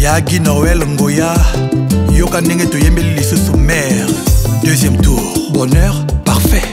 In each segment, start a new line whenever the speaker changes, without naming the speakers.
Yagi Noël Ngoya, Yoka Nenge Toyembeli Lisusu Mère. Deuxième tour, bonheur parfait.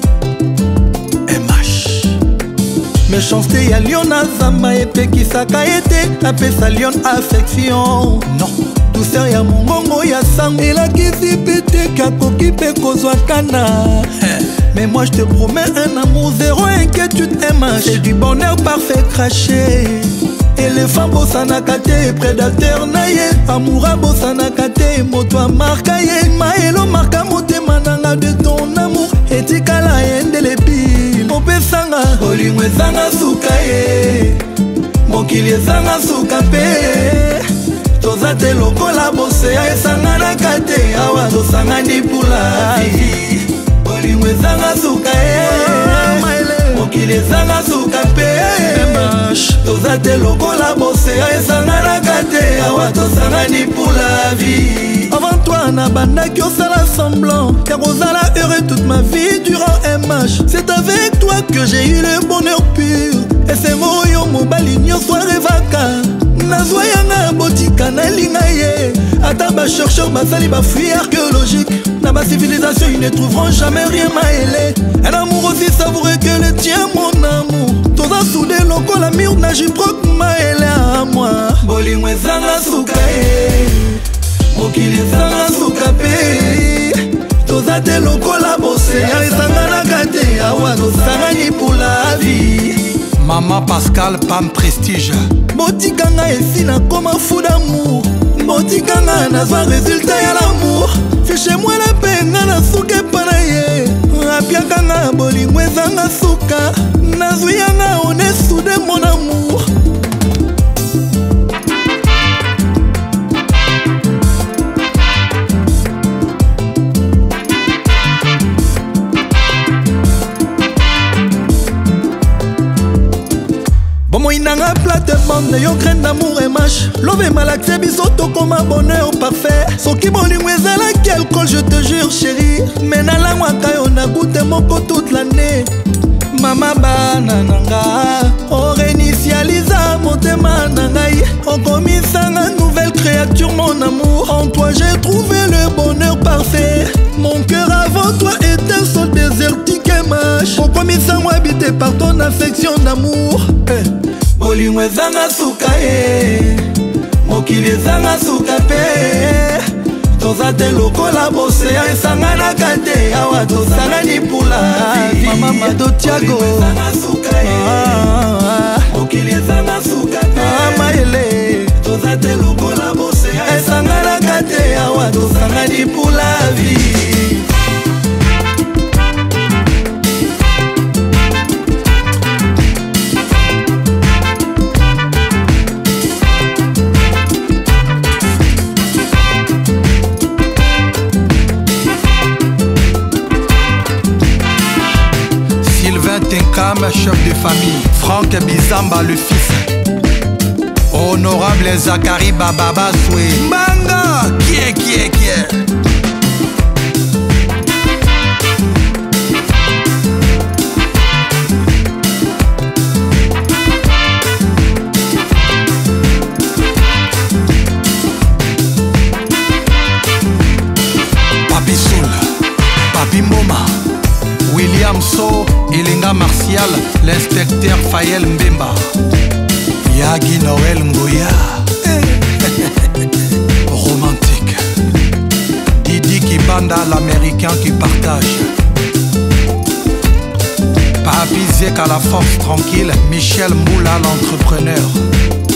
MH.
Méchanceté ya lion azamba epekisaka ete apesa lion affection.
Non.
Douceur ya mongongo ya sango elakisi pete kakoki pe kozwa kana. Mais moi je te promets un amour zéro inquiétude MH. C'est du bonheur parfait craché. Éléphant bosanaka te prédateur na ye. Amoura bosanaka te moto amarka ye. Maelo marka motema nanga de ton amour. Etikala endelebi mopesanga bolingo ezanga suka ye. Mokili ezanga suka pe. Toza te lokola boseya esanganaka te. Awa tosangani pula bolingo ezanga suka ye. Mokili ezanga suka pe. Toza te lokola boseya esanganaka te. Awa tosangani pour la vie. Avant toi na bandaki osala semblant ya kozala heureux toute ma vie durant MH. C'est avec toi que j'ai eu le bonheur pur. Et c'est moyo mobali nyonso arevaka. Nazwa yanga botika na linga ye. Ata ba chercheur basali ba fouille archéologique. Na ba civilisation ils ne trouveront jamais rien maélé. Un amour aussi savoureux que le tien mon amour. Toza soudé lokola mur na jiproc maélé à moi. Bolingo ezanga suka ye. Mokili ezanga suka pe. Toza te lokola boseya esanganaka te. Awa tosangani pour la vie.
Maman Pascal Pam Prestige.
Botikanga esi na koma fou d'amour. Botikanga nazwa résultat ya l'amour. Fiche moi la penga na suke pana ye. Apiakanga bolingo ezanga suka. Nazwi yanga on est soudé mon amour. Moinanga plate bande yo graine d'amour et mâche. Love malaxé bisoto comme un bonheur parfait. Soki bolingo ezalaki alcool je te jure chérie. Mais nalangwaka yo na goûte moko toute l'année. Mama bana nanga on réinitialisa motema nangai. On komisanga nouvelle créature mon amour. En toi j'ai trouvé le bonheur parfait. Mon cœur avant toi est un sol désertique MH. On komisanga habité par ton affection d'amour. Bolingo ezanga suka ye. Mokili ezanga suka pe. Toza te lokola boseya esanganaka te. Awa tosangani pour la vie. Mama Mado Tiago ezanga suka ye. Mokili ezanga suka pe. Maele toza te lokola boseya esanganaka te. Awa tosangani pour la vie.
Tenkam, chef de famille. Franck Bizamba, le fils. Honorable Zachary Bababa Soué. Mbanga, qui est Papi Soul, Papi Moma, William So, Elenga Martial, l'inspecteur Fayel Mbemba. Yagi Noël Ngoya. Romantique. Didi Kibanda, l'américain qui partage. Papi Zek à la force tranquille. Michel Moula, l'entrepreneur.